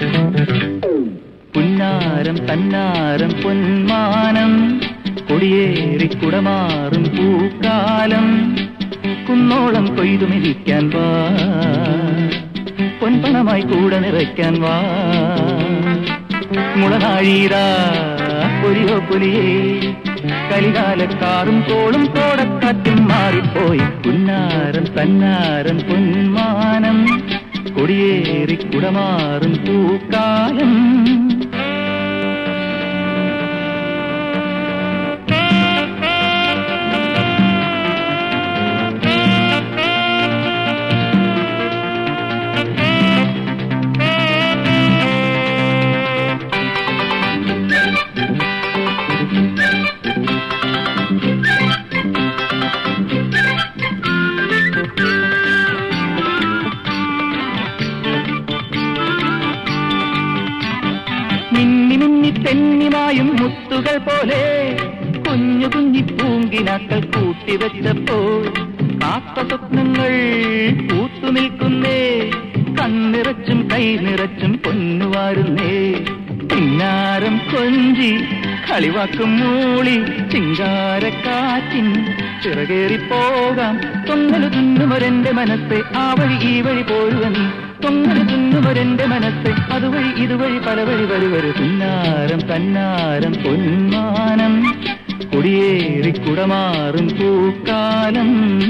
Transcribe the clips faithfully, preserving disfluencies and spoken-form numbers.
പുന്നാരം തന്നാരം പൊന്മാനം കൊടിയേറി കുടമാറും പൂക്കാലം കുന്നോളം കൊയ്തുമിരിക്കാൻ വാ പൊൻപണമായി കൂടെ നിറയ്ക്കാൻ വാ മുളനാഴീരാ പൊലിയോ പൊലിയേ കലികാലക്കാറും കോളും കോടക്കാറ്റും മാറിപ്പോയി പുന്നാരം തന്നാരം പൊന്മാനം കൊടിയേറി കുടമാറും പൂക്കാലം മിന്നി മിന്നി തെന്നിമായും മുത്തുകൾ പോലെ കുഞ്ഞു കുഞ്ഞി പൂങ്കിനാക്കൾ കൂട്ടിവെച്ചപ്പോൾ കാത്ത സ്വപ്നങ്ങൾ പൂത്തുനിൽക്കുന്നേ കണ്ണിറച്ചും കൈ നിറച്ചും പൊന്നുവാരുന്നേ പിന്നാരം കൊഞ്ചി കളിവാക്കും മൂളി ചിങ്കാരക്കാറ്റിൻ ചിറകേറിപ്പോകാം തൊങ്ങലു തുന്നുമൊരെന്റെ മനസ്സെ ആ വഴി ഈ വഴി പോരുക നീ തൊങ്ങലു തുന്നുമൊരെന്റെ മനസ്സെ അതുവഴി ഇതുവഴി പല വഴി വരുവരു പുന്നാരം തന്നാരം പൊന്മാനം കൊടിയേറി കുടമാറും പൂക്കാലം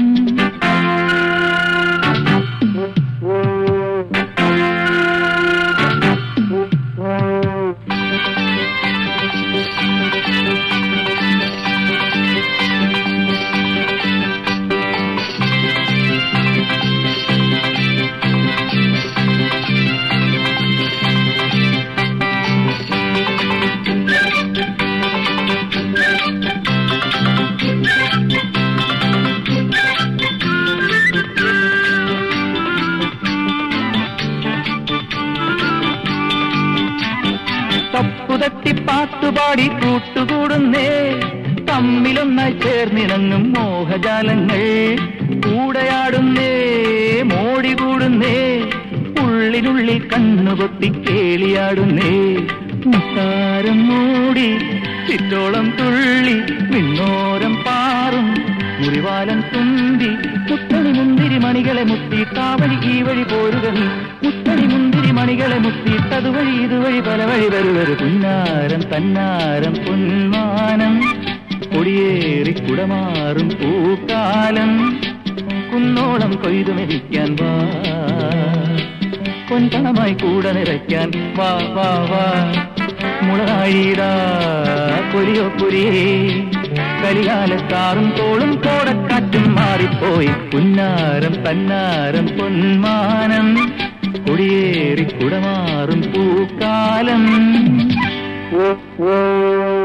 തപ്പുതട്ടി പാട്ടുപാടി കൂട്ടുകൂടുന്നേ തമ്മിലൊന്നായി ചേർന്നിണങ്ങും മോഹജാലങ്ങൾ കൂടയാടുന്നേ മോടി കൂടുന്നേ ഉള്ളിനുള്ളിൽ കണ്ണുപൊത്തി കേളിയാടുന്നേ മുത്താരം മൂടി ചിറ്റോളം തുള്ളി വിണ്ണോരം പാറും മുറിവാലം തുമ്പി മുത്തണി മുന്തിരി മണികളെ മുത്തി താവഴി ഈ വഴി പോരുക നീ മുത്തണി മുന്തിരി മണികളെ മുത്തി തതുവഴി ഇതുവഴി പല വഴി വരുവരു പുന്നാരം തന്നാരം പൊന്മാനം കൊടിയേറി കുടമാറും പൂക്കാലം കുന്നോളം കൊയ്തുമെരിക്കാൻ വാ പൊൻപണമായി കൂടെ നിറയ്ക്കാൻ വാ വാ വാ മുളനാഴീരാ പൊലിയോ പൊരിയേ കലികാലക്കാറും കോളും കോടക്കാറ്റും മാറിപ്പോയി പുന്നാരം തന്നാരം പൊന്മാനം കൊടിയേറി കുടമാറും പൂക്കാലം.